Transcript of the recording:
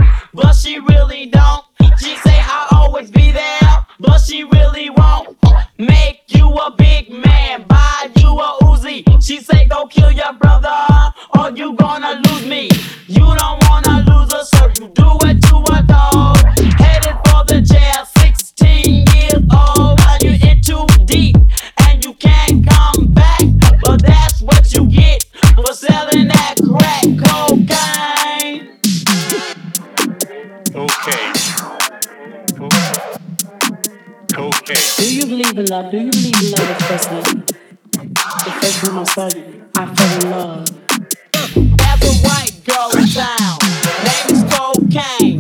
but she really don't. She say I'll always be there, but she really won't. Make you a big man, buy you a Uzi. She say go kill your brother, or you gonna lose me. You don't wanna lose her, so you do what you want, dog. Headed for the jail, 16 years old. Now you in too deep, and you can't come back. But that's what you get for selling that crack cocaine. Okay. Okay. Do you believe in love? Do you believe in love at first sight? The first time I saw you, I fell in love. There's a white girl in town, name is Cocaine.